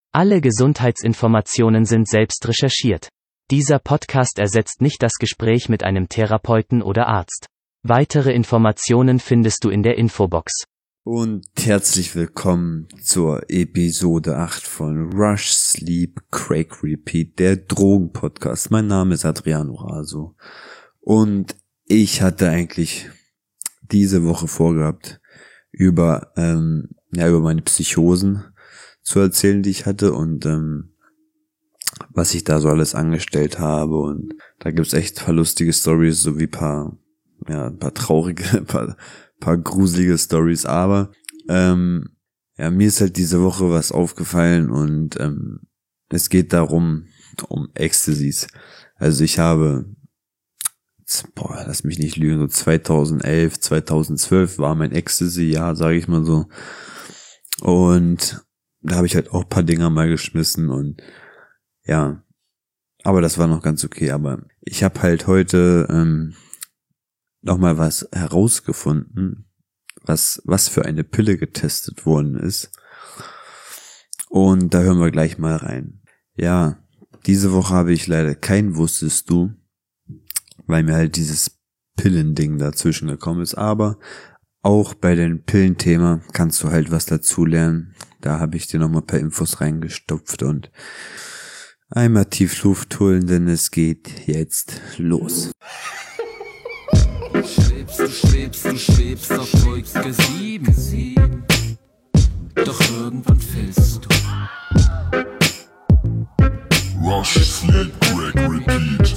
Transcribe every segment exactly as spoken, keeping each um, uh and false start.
Alle Gesundheitsinformationen sind selbst recherchiert. Dieser Podcast ersetzt nicht das Gespräch mit einem Therapeuten oder Arzt. Weitere Informationen findest du in der Infobox. Und herzlich willkommen zur Episode acht von Rush, Sleep, Crack, Repeat, der Drogen-Podcast. Mein Name ist Adriano Raso und ich hatte eigentlich diese Woche vorgehabt, über ähm, ja über meine Psychosen zu erzählen, die ich hatte und ähm, was ich da so alles angestellt habe. Und da gibt's echt ein paar lustige Stories, sowie paar ja ein paar traurige, ein paar, paar gruselige Stories. Aber ähm, ja mir ist halt diese Woche was aufgefallen und ähm, es geht darum um Ecstasies. Also ich habe boah, lass mich nicht lügen, so zweitausendelf, zweitausendzwölf war mein Ecstasy-Jahr, sage ich mal so. Und da habe ich halt auch ein paar Dinger mal geschmissen und ja, aber das war noch ganz okay. Aber ich habe halt heute ähm, nochmal was herausgefunden, was was für eine Pille getestet worden ist. Und da hören wir gleich mal rein. Ja, diese Woche habe ich leider kein Wusstest du, weil mir halt dieses Pillending dazwischen gekommen ist. Aber auch bei dem Pillenthema kannst du halt was dazulernen. Da habe ich dir nochmal ein paar Infos reingestopft und einmal tief Luft holen, denn es geht jetzt los. Du schwebst, du schwebst, du schwebst auf Wolke sieben. Doch irgendwann fällst du. Rush, Sleep, Crack, Repeat.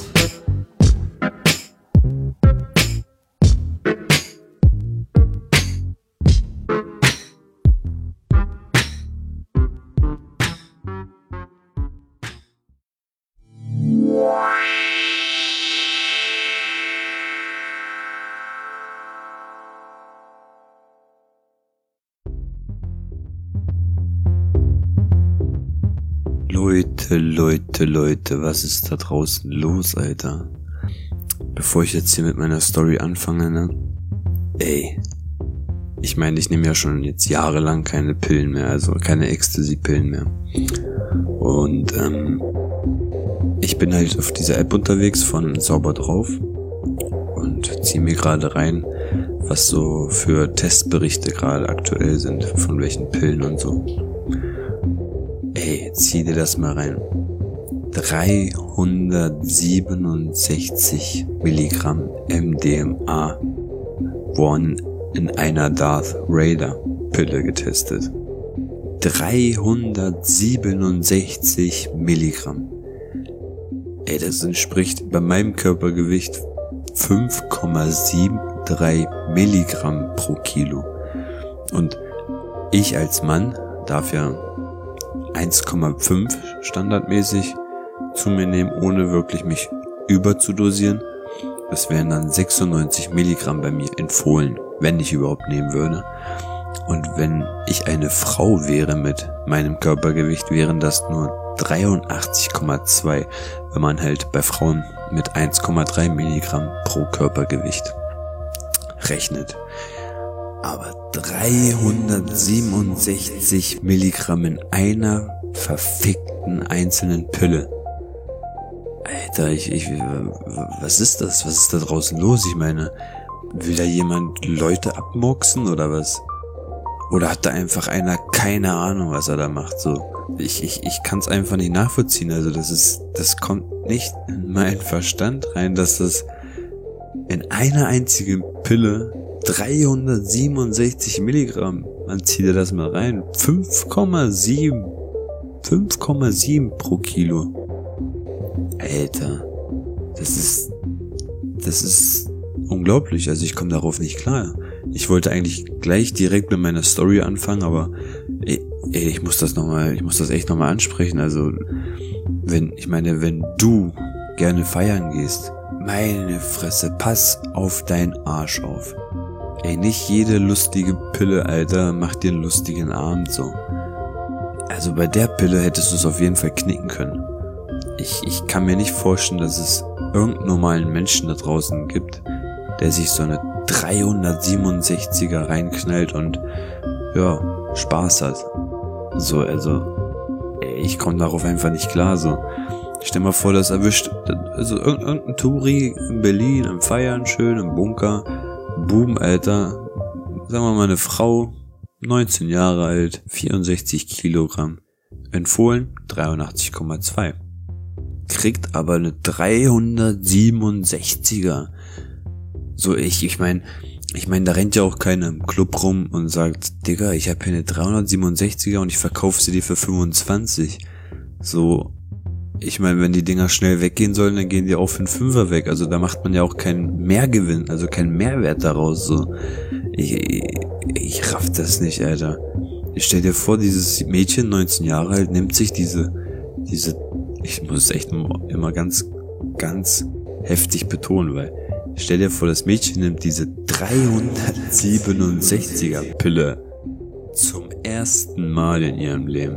Leute, Leute, Leute, was ist da draußen los, Alter? Bevor ich jetzt hier mit meiner Story anfange, ne? Ey, ich meine, ich nehme ja schon jetzt jahrelang keine Pillen mehr, also keine Ecstasy-Pillen mehr. Und ähm, ich bin halt auf dieser App unterwegs von Sauber drauf und ziehe mir gerade rein, was so für Testberichte gerade aktuell sind, von welchen Pillen und so. Ey, zieh dir das mal rein. dreihundertsiebenundsechzig Milligramm M D M A wurden in einer Darth Vader Pille getestet. dreihundertsiebenundsechzig Milligramm. Ey, das entspricht bei meinem Körpergewicht fünf Komma dreiundsiebzig Milligramm pro Kilo. Und ich als Mann darf ja eins Komma fünf standardmäßig zu mir nehmen, ohne wirklich mich überzudosieren. Das wären dann sechsundneunzig Milligramm bei mir empfohlen, wenn ich überhaupt nehmen würde. Und wenn ich eine Frau wäre mit meinem Körpergewicht, wären das nur dreiundachtzig Komma zwei, wenn man halt bei Frauen mit eins Komma drei Milligramm pro Körpergewicht rechnet. Aber dreihundertsiebenundsechzig Milligramm in einer verfickten einzelnen Pille. Alter, ich, ich, was ist das? Was ist da draußen los? Ich meine, will da jemand Leute abmurksen oder was? Oder hat da einfach einer keine Ahnung, was er da macht? So, ich, ich, ich kann es einfach nicht nachvollziehen. Also das ist, das kommt nicht in meinen Verstand rein, dass das in einer einzigen Pille dreihundertsiebenundsechzig Milligramm, man zieht dir das mal rein, fünf Komma sieben, fünf Komma sieben pro Kilo. Alter, das ist, das ist unglaublich, also ich komme darauf nicht klar. Ich wollte eigentlich gleich direkt mit meiner Story anfangen, aber ey, ey, ich muss das nochmal, ich muss das echt nochmal ansprechen, also, wenn, ich meine, wenn du gerne feiern gehst, meine Fresse, pass auf deinen Arsch auf. Ey, nicht jede lustige Pille, Alter, macht dir einen lustigen Abend so. Also bei der Pille hättest du es auf jeden Fall knicken können. Ich, ich kann mir nicht vorstellen, dass es irgendeinen normalen Menschen da draußen gibt, der sich so eine dreihundertsiebenundsechziger reinknallt und, ja, Spaß hat. So, also, ey, ich komme darauf einfach nicht klar, so. Stell mal vor, das erwischt, also irgendein Touri in Berlin, am Feiern, schön, im Bunker, Boom, Alter, sagen wir mal eine Frau, neunzehn Jahre alt, vierundsechzig Kilogramm, empfohlen dreiundachtzig Komma zwei, kriegt aber eine dreihundertsiebenundsechziger. So, ich, ich mein, ich mein, da rennt ja auch keiner im Club rum und sagt, Digga, ich habe hier eine dreihundertsiebenundsechziger und ich verkaufe sie dir für fünfundzwanzig. So, ich meine, wenn die Dinger schnell weggehen sollen, dann gehen die auch für einen Fünfer weg. Also da macht man ja auch keinen Mehrgewinn, also keinen Mehrwert daraus. So, ich, ich, ich raff das nicht, Alter. Ich stell dir vor, dieses Mädchen, neunzehn Jahre alt, nimmt sich diese, diese, ich muss es echt immer ganz, ganz heftig betonen, weil stell dir vor, das Mädchen nimmt diese dreihundertsiebenundsechziger Pille zum ersten Mal in ihrem Leben.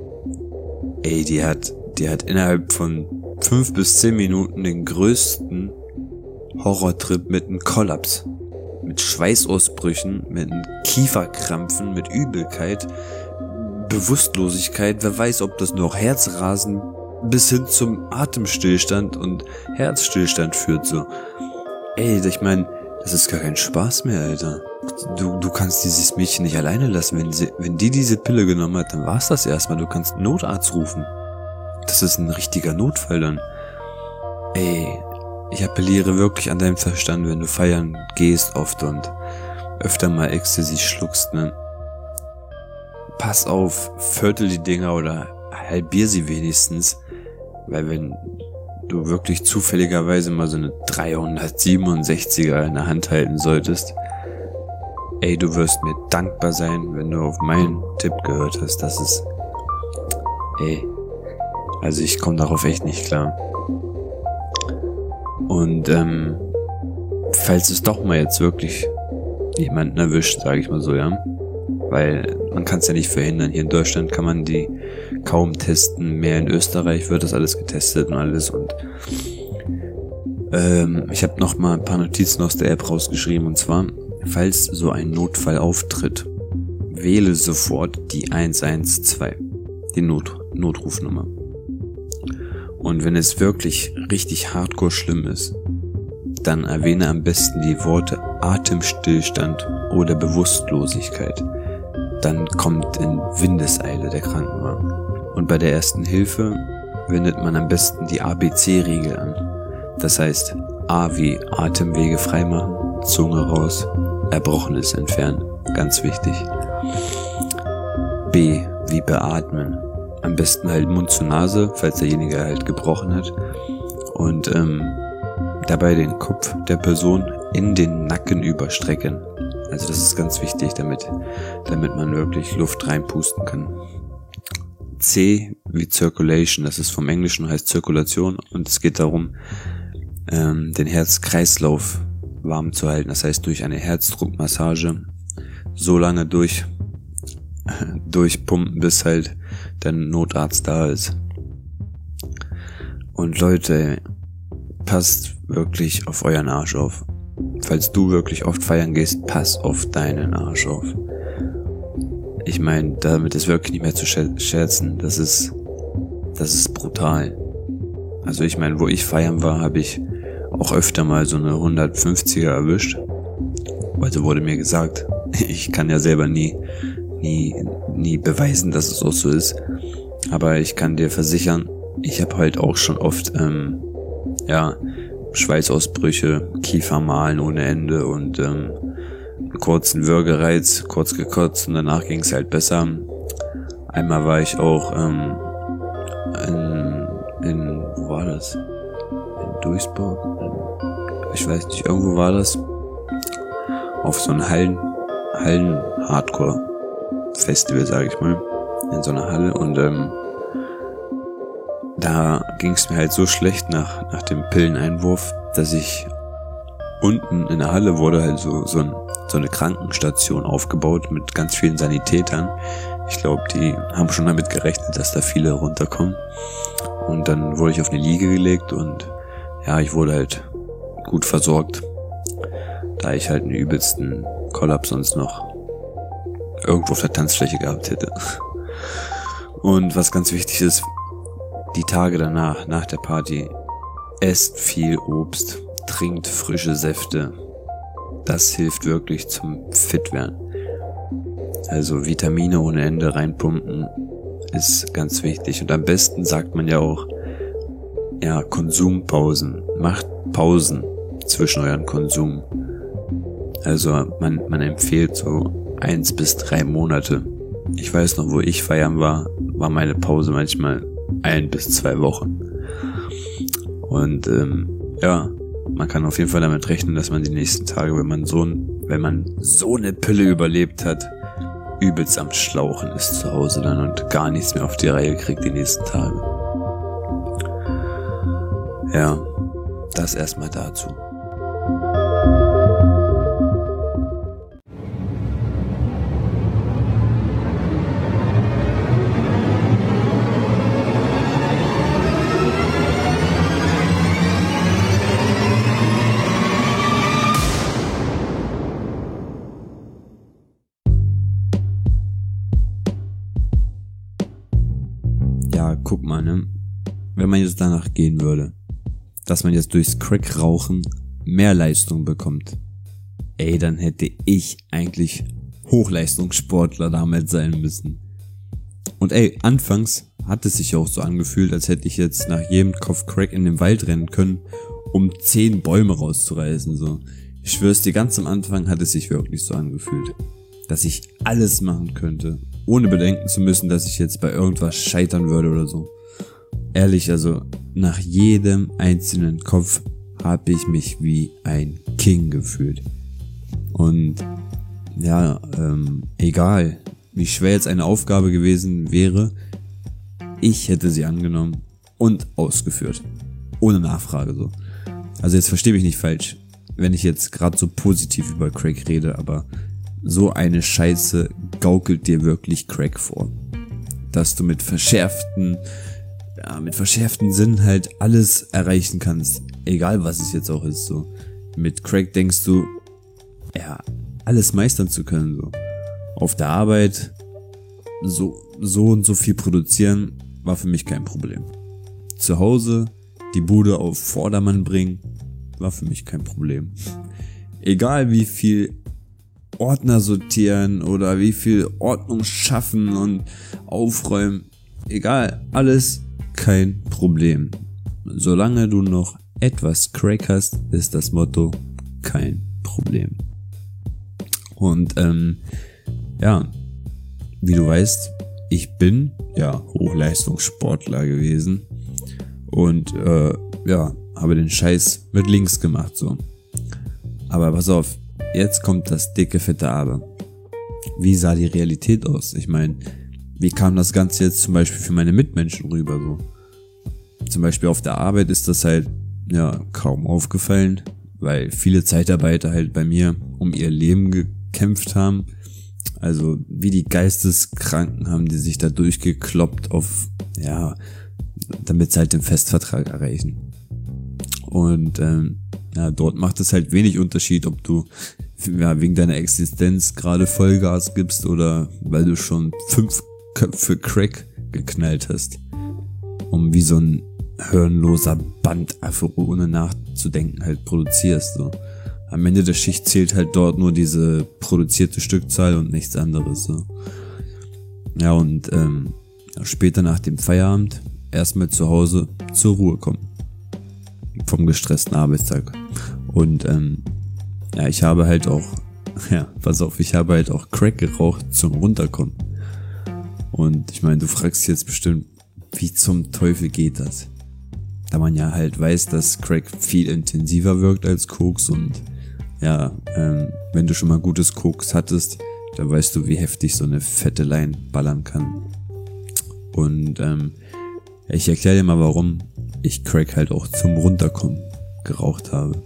Ey, die hat, die hat innerhalb von fünf bis zehn Minuten den größten Horrortrip mit einem Kollaps. Mit Schweißausbrüchen, mit einem Kieferkrampfen, mit Übelkeit, Bewusstlosigkeit, wer weiß, ob das noch Herzrasen bis hin zum Atemstillstand und Herzstillstand führt, so. Ey, ich meine, das ist gar kein Spaß mehr, Alter. Du, du kannst dieses Mädchen nicht alleine lassen. Wenn sie, wenn die diese Pille genommen hat, dann war's das erstmal. Du kannst einen Notarzt rufen. Das ist ein richtiger Notfall dann. Ey, ich appelliere wirklich an deinen Verstand, wenn du feiern gehst oft und öfter mal Ecstasy schluckst, ne? Pass auf, viertel die Dinger oder halbier sie wenigstens. Weil wenn du wirklich zufälligerweise mal so eine dreihundertsiebenundsechziger in der Hand halten solltest, ey, du wirst mir dankbar sein, wenn du auf meinen Tipp gehört hast. Das ist, ey, also ich komme darauf echt nicht klar. Und ähm, falls es doch mal jetzt wirklich jemanden erwischt, sage ich mal so, ja, weil man kann es ja nicht verhindern. Hier in Deutschland kann man die kaum testen, mehr in Österreich wird das alles getestet und alles. Und ähm, ich habe noch mal ein paar Notizen aus der App rausgeschrieben, und zwar, falls so ein Notfall auftritt, wähle sofort die eins eins zwei, die Not Notrufnummer. Und wenn es wirklich richtig hardcore schlimm ist, dann erwähne am besten die Worte Atemstillstand oder Bewusstlosigkeit. Dann kommt in Windeseile der Krankenwagen. Und bei der ersten Hilfe wendet man am besten die A B C-Regel an. Das heißt, A wie Atemwege freimachen, Zunge raus, Erbrochenes entfernen, ganz wichtig. B wie beatmen. Am besten halt Mund zu Nase, falls derjenige halt gebrochen hat. Und ähm, dabei den Kopf der Person in den Nacken überstrecken. Also das ist ganz wichtig, damit, damit man wirklich Luft reinpusten kann. C wie Circulation, das ist vom Englischen, heißt Zirkulation, und es geht darum, ähm, den Herzkreislauf warm zu halten. Das heißt, durch eine Herzdruckmassage so lange durch durchpumpen, bis halt der Notarzt da ist. Und Leute, passt wirklich auf euren Arsch auf. Falls du wirklich oft feiern gehst, pass auf deinen Arsch auf. Ich meine, damit ist wirklich nicht mehr zu scherzen. Das ist, das ist brutal. Also ich meine, wo ich feiern war, habe ich auch öfter mal so eine hundertfünfziger erwischt. Also wurde mir gesagt, ich kann ja selber nie, nie, nie beweisen, dass es auch so ist. Aber ich kann dir versichern, ich habe halt auch schon oft, ähm, ja, Schweißausbrüche, Kiefermalen ohne Ende und ähm, einen kurzen Würgereiz, kurz gekotzt, und danach ging es halt besser. Einmal war ich auch ähm, in, in, wo war das? In Duisburg? Ich weiß nicht, irgendwo war das. Auf so einem Hallen, Hallen-Hardcore-Festival, sage ich mal. In so einer Halle, und ähm, da ging es mir halt so schlecht nach, nach dem Pilleneinwurf, dass ich unten in der Halle wurde halt so, so, ein, so eine Krankenstation aufgebaut mit ganz vielen Sanitätern. Ich glaube, die haben schon damit gerechnet, dass da viele runterkommen. Und dann wurde ich auf eine Liege gelegt und ja, ich wurde halt gut versorgt, da ich halt einen übelsten Kollaps sonst noch irgendwo auf der Tanzfläche gehabt hätte. Und was ganz wichtig ist, die Tage danach, nach der Party, esst viel Obst, trinkt frische Säfte. Das hilft wirklich zum Fitwerden. Also Vitamine ohne Ende reinpumpen ist ganz wichtig. Und am besten sagt man ja auch, ja, Konsumpausen. Macht Pausen zwischen euren Konsum. Also man, man empfiehlt so eins bis drei Monate. Ich weiß noch, wo ich feiern war, war meine Pause manchmal ein bis zwei Wochen. Und ähm, ja, man kann auf jeden Fall damit rechnen, dass man die nächsten Tage, wenn man so, wenn man so eine Pille überlebt hat, übelst am Schlauchen ist zu Hause dann und gar nichts mehr auf die Reihe kriegt die nächsten Tage. Ja, das erstmal dazu. Ja, guck mal, ne? Wenn man jetzt danach gehen würde, dass man jetzt durchs Crack-Rauchen mehr Leistung bekommt, ey, dann hätte ich eigentlich Hochleistungssportler damals sein müssen. Und ey, anfangs hat es sich auch so angefühlt, als hätte ich jetzt nach jedem Kopf Crack in den Wald rennen können, um zehn Bäume rauszureißen, so. Ich schwör's dir, ganz am Anfang hat es sich wirklich so angefühlt, dass ich alles machen könnte, ohne bedenken zu müssen, dass ich jetzt bei irgendwas scheitern würde oder so. Ehrlich, also nach jedem einzelnen Kopf habe ich mich wie ein King gefühlt. Und ja, ähm, egal, wie schwer jetzt eine Aufgabe gewesen wäre, ich hätte sie angenommen und ausgeführt. Ohne Nachfrage so. Also jetzt versteh mich nicht falsch, wenn ich jetzt gerade so positiv über Crack rede, aber so eine Scheiße gaukelt dir wirklich Crack vor. Dass du mit verschärften, ja, mit verschärften Sinn halt alles erreichen kannst. Egal was es jetzt auch ist, so. Mit Crack denkst du, ja, alles meistern zu können, so. Auf der Arbeit, so, so und so viel produzieren, war für mich kein Problem. Zu Hause, die Bude auf Vordermann bringen, war für mich kein Problem. Egal wie viel Ordner sortieren oder wie viel Ordnung schaffen und aufräumen, egal, alles kein Problem. Solange du noch etwas Crack hast, ist das Motto kein Problem. Und ähm, ja, wie du weißt, ich bin ja Hochleistungssportler gewesen und äh, ja, habe den Scheiß mit links gemacht, so. Aber pass auf, jetzt kommt das dicke, fette Aber. Wie sah die Realität aus? Ich meine, wie kam das Ganze jetzt zum Beispiel für meine Mitmenschen rüber, so? Zum Beispiel auf der Arbeit ist das halt, ja, kaum aufgefallen, weil viele Zeitarbeiter halt bei mir um ihr Leben gekämpft haben. Also, wie die Geisteskranken haben die sich da durchgekloppt auf, ja, damit sie halt den Festvertrag erreichen. Und, ähm, ja, dort macht es halt wenig Unterschied, ob du ja, wegen deiner Existenz gerade Vollgas gibst oder weil du schon fünf Köpfe Crack geknallt hast. Um wie so ein hirnloser Bandaffe ohne nachzudenken halt produzierst, so. Am Ende der Schicht zählt halt dort nur diese produzierte Stückzahl und nichts anderes, so. Ja, und ähm, später nach dem Feierabend erstmal zu Hause zur Ruhe kommen. Vom gestressten Arbeitstag. Und ähm, ja, ich habe halt auch, ja, pass auf, ich habe halt auch Crack geraucht zum Runterkommen. Und ich meine, du fragst jetzt bestimmt, wie zum Teufel geht das? Da man ja halt weiß, dass Crack viel intensiver wirkt als Koks und ja, ähm, wenn du schon mal gutes Koks hattest, dann weißt du, wie heftig so eine fette Line ballern kann. Und ähm, ich erkläre dir mal, warum ich Crack halt auch zum Runterkommen geraucht habe.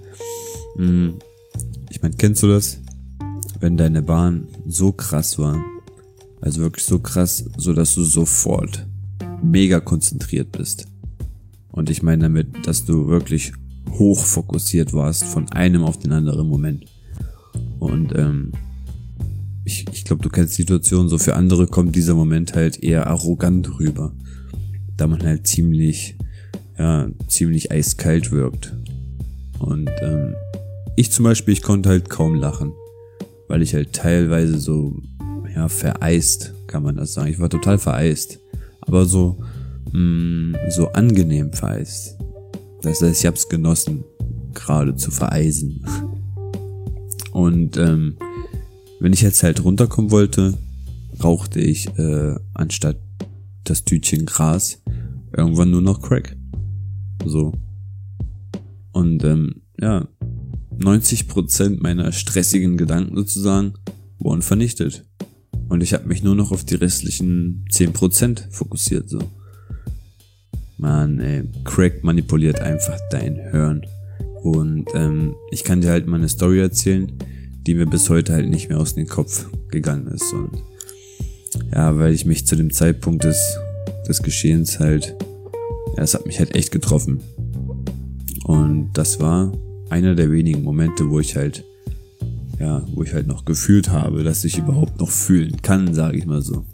Ich meine, kennst du das? Wenn deine Bahn so krass war, also wirklich so krass, so dass du sofort mega konzentriert bist. Und ich meine damit, dass du wirklich hoch fokussiert warst von einem auf den anderen Moment. Und ähm, ich, ich glaube, du kennst die Situation, so für andere kommt dieser Moment halt eher arrogant rüber, da man halt ziemlich, ja, ziemlich eiskalt wirkt. Und ähm, ich zum Beispiel, ich konnte halt kaum lachen, weil ich halt teilweise so, ja, vereist, kann man das sagen. Ich war total vereist, aber so, mh, so angenehm vereist. Das heißt, ich hab's genossen, gerade zu vereisen. Und ähm, wenn ich jetzt halt runterkommen wollte, rauchte ich äh, anstatt das Tütchen Gras irgendwann nur noch Crack. So. Und ähm, ja, neunzig Prozent meiner stressigen Gedanken sozusagen wurden vernichtet. Und ich habe mich nur noch auf die restlichen zehn Prozent fokussiert. So. Mann, ey, Crack manipuliert einfach dein Hirn. Und ähm, ich kann dir halt mal eine Story erzählen, die mir bis heute halt nicht mehr aus dem Kopf gegangen ist. Und ja, weil ich mich zu dem Zeitpunkt des, des Geschehens halt, ja, es hat mich halt echt getroffen. Und das war einer der wenigen Momente, wo ich halt, ja, wo ich halt noch gefühlt habe, dass ich überhaupt noch fühlen kann, sage ich mal so.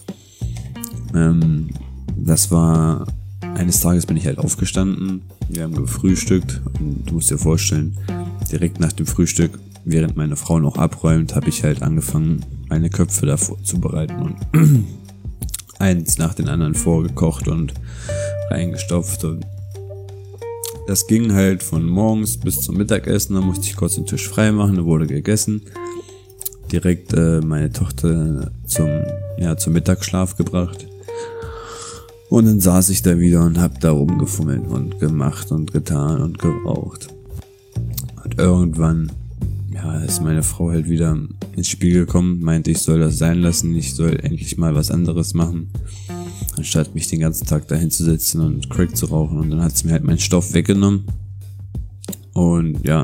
Ähm, das war, eines Tages bin ich halt aufgestanden, wir haben gefrühstückt und du musst dir vorstellen, direkt nach dem Frühstück, während meine Frau noch abräumt, habe ich halt angefangen, meine Köpfe davor zu bereiten und eins nach den anderen vorgekocht und reingestopft und das ging halt von morgens bis zum Mittagessen, da musste ich kurz den Tisch frei machen, da wurde gegessen. Direkt äh, meine Tochter zum, ja, zum Mittagsschlaf gebracht. Und dann saß ich da wieder und hab da rumgefummelt und gemacht und getan und geraucht. Und irgendwann, ja, ist meine Frau halt wieder ins Spiel gekommen, meinte, ich soll das sein lassen, ich soll endlich mal was anderes machen, anstatt mich den ganzen Tag da hinzusetzen und Crack zu rauchen. Und dann hat sie mir halt meinen Stoff weggenommen. Und ja,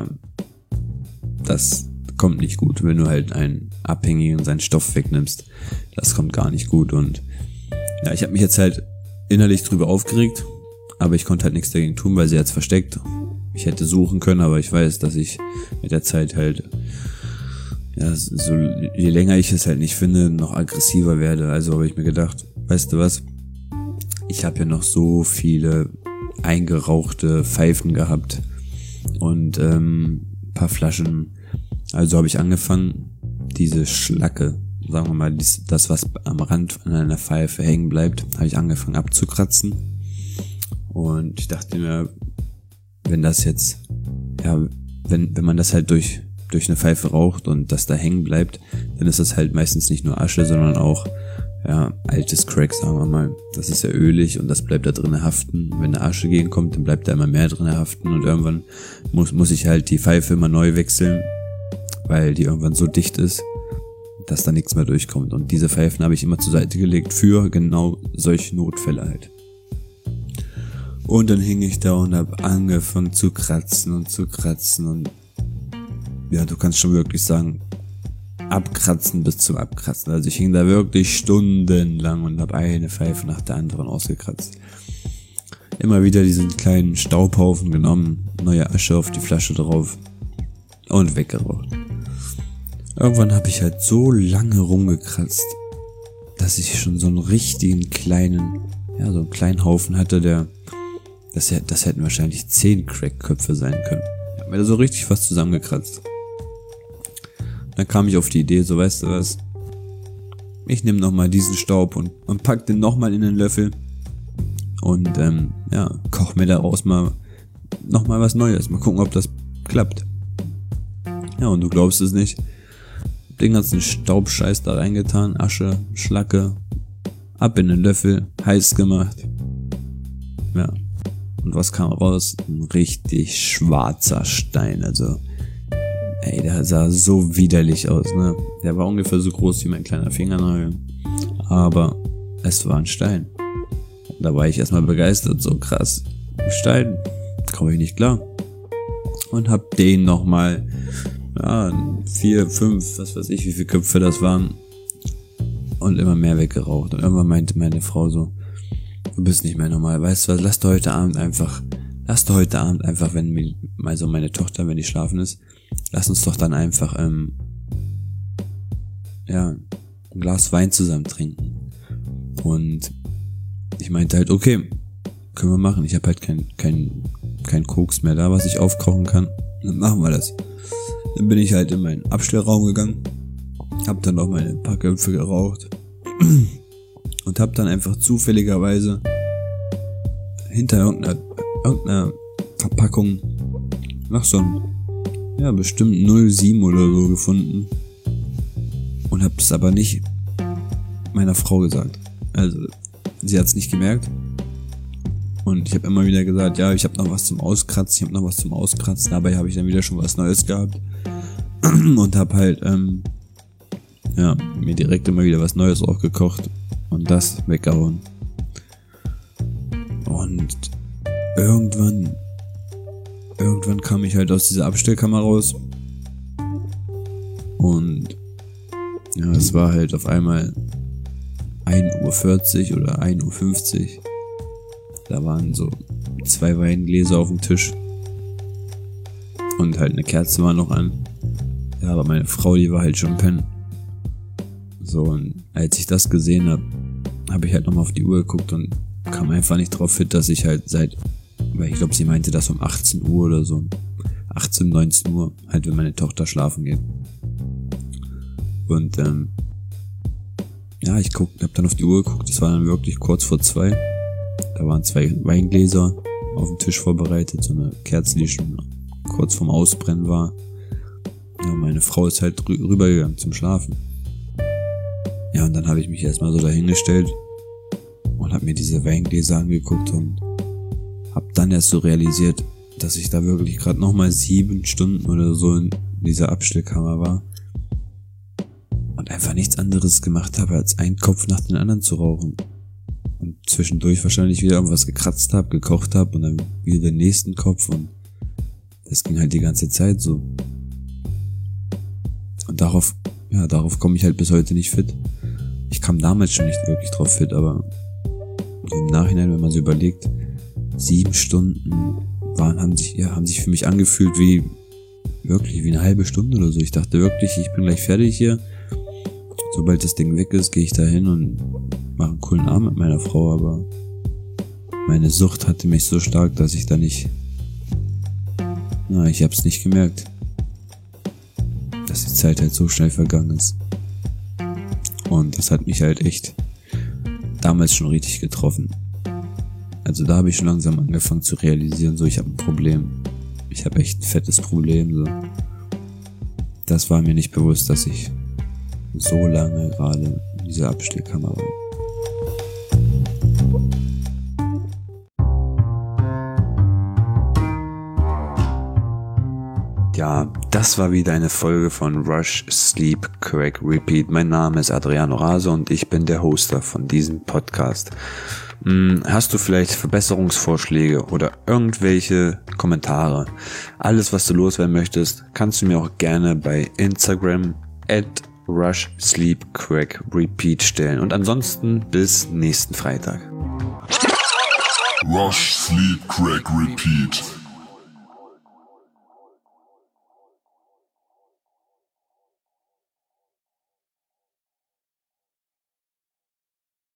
das kommt nicht gut, wenn du halt einen Abhängigen seinen Stoff wegnimmst. Das kommt gar nicht gut. Und ja, ich habe mich jetzt halt innerlich drüber aufgeregt, aber ich konnte halt nichts dagegen tun, weil sie hat's versteckt. Ich hätte suchen können, aber ich weiß, dass ich mit der Zeit halt, ja, so je länger ich es halt nicht finde, noch aggressiver werde. Also habe ich mir gedacht, weißt du was? Ich habe ja noch so viele eingerauchte Pfeifen gehabt und ähm, ein paar Flaschen. Also habe ich angefangen, diese Schlacke, sagen wir mal, das, was am Rand an einer Pfeife hängen bleibt, habe ich angefangen abzukratzen. Und ich dachte mir, wenn das jetzt, ja, wenn wenn man das halt durch durch eine Pfeife raucht und das da hängen bleibt, dann ist das halt meistens nicht nur Asche, sondern auch, ja, altes Crack, sagen wir mal. Das ist ja ölig und das bleibt da drinnen haften. Wenn eine Asche gegenkommt, dann bleibt da immer mehr drinnen haften und irgendwann muss muss ich halt die Pfeife immer neu wechseln, weil die irgendwann so dicht ist, dass da nichts mehr durchkommt. Und diese Pfeifen habe ich immer zur Seite gelegt für genau solche Notfälle halt. Und dann hing ich da und habe angefangen zu kratzen und zu kratzen und ja, du kannst schon wirklich sagen, abkratzen bis zum Abkratzen. Also ich hing da wirklich stundenlang und habe eine Pfeife nach der anderen ausgekratzt. Immer wieder diesen kleinen Staubhaufen genommen, neue Asche auf die Flasche drauf und weggeraucht. Irgendwann habe ich halt so lange rumgekratzt, dass ich schon so einen richtigen kleinen, ja, so einen kleinen Haufen hatte, der, das, das hätten wahrscheinlich zehn Crackköpfe sein können. Ich habe mir da so richtig was zusammengekratzt. Dann kam ich auf die Idee, so, weißt du was, ich nehme nochmal diesen Staub und, und pack den nochmal in den Löffel und ähm, ja, koch mir daraus mal nochmal was Neues, mal gucken, ob das klappt. Ja, und du glaubst es nicht, den ganzen Staubscheiß da reingetan, Asche, Schlacke, ab in den Löffel, heiß gemacht. Ja, und was kam raus? Ein richtig schwarzer Stein, also ey, der sah so widerlich aus, ne? Der war ungefähr so groß wie mein kleiner Fingernagel. Aber es war ein Stein. Da war ich erstmal begeistert, so krass. Ein Stein, komme ich nicht klar. Und hab den nochmal, ja, vier, fünf, was weiß ich, wie viele Köpfe das waren. Und immer mehr weggeraucht. Und irgendwann meinte meine Frau so, du bist nicht mehr normal, weißt du was, lass du heute Abend einfach, lass du heute Abend einfach, wenn mir, also meine Tochter, wenn die schlafen ist, lass uns doch dann einfach, ähm, ja, ein Glas Wein zusammen trinken. Und ich meinte halt, okay, können wir machen. Ich habe halt kein, kein, kein Koks mehr da, was ich aufkochen kann. Dann machen wir das. Dann bin ich halt in meinen Abstellraum gegangen, hab dann auch meine paar Köpfe geraucht und hab dann einfach zufälligerweise hinter irgendeiner, irgendeiner Verpackung noch so ein, ja, bestimmt null sieben oder so gefunden und hab es aber nicht meiner Frau gesagt. Also, sie hat's nicht gemerkt. Und ich habe immer wieder gesagt, ja, ich habe noch was zum Auskratzen, ich habe noch was zum Auskratzen. Dabei habe ich dann wieder schon was Neues gehabt. Und habe halt, ähm, ja, mir direkt immer wieder was Neues aufgekocht und das weggehauen. Und irgendwann, irgendwann kam ich halt aus dieser Abstellkammer raus. Und ja, es war halt auf einmal ein Uhr vierzig oder ein Uhr fünfzig. Da waren so zwei Weingläser auf dem Tisch. Und halt eine Kerze war noch an. Ja, aber meine Frau, die war halt schon pennen. So, und als ich das gesehen habe, habe ich halt nochmal auf die Uhr geguckt und kam einfach nicht drauf fit, dass ich halt seit, weil ich glaube, sie meinte das um achtzehn Uhr oder so, achtzehn, neunzehn Uhr, halt wenn meine Tochter schlafen geht. Und ähm, ja, ich guck, hab dann auf die Uhr geguckt, das war dann wirklich kurz vor zwei. Da waren zwei Weingläser auf dem Tisch vorbereitet, so eine Kerze, die schon kurz vorm Ausbrennen war. Ja, und meine Frau ist halt rü- rübergegangen zum Schlafen. Ja, und dann habe ich mich erstmal so dahingestellt und habe mir diese Weingläser angeguckt und habe dann erst so realisiert, dass ich da wirklich gerade nochmal sieben Stunden oder so in dieser Abstellkammer war und einfach nichts anderes gemacht habe, als einen Kopf nach dem anderen zu rauchen. Und zwischendurch wahrscheinlich wieder irgendwas gekratzt habe, gekocht habe und dann wieder den nächsten Kopf und das ging halt die ganze Zeit so. Und darauf, ja, darauf komme ich halt bis heute nicht fit. Ich kam damals schon nicht wirklich drauf fit, aber im Nachhinein, wenn man so überlegt, sieben Stunden waren, haben sich, ja, haben sich für mich angefühlt wie, wirklich wie eine halbe Stunde oder so. Ich dachte wirklich, ich bin gleich fertig hier. Sobald das Ding weg ist, gehe ich da hin und mache einen coolen Abend mit meiner Frau, aber meine Sucht hatte mich so stark, dass ich da nicht, na, ich hab's nicht gemerkt, dass die Zeit halt so schnell vergangen ist. Und das hat mich halt echt damals schon richtig getroffen. Also da habe ich schon langsam angefangen zu realisieren, so ich habe ein Problem. Ich habe echt ein fettes Problem, so. Das war mir nicht bewusst, dass ich so lange gerade in dieser Abstellkammer war. Ja, das war wieder eine Folge von Rush, Sleep, Crack, Repeat. Mein Name ist Adriano Rase und ich bin der Hoster von diesem Podcast. Hast du vielleicht Verbesserungsvorschläge oder irgendwelche Kommentare? Alles, was du loswerden möchtest, kannst du mir auch gerne bei Instagram at Rush, Sleep, Crack, Repeat stellen. Und ansonsten bis nächsten Freitag. Rush, Sleep, Crack, Repeat.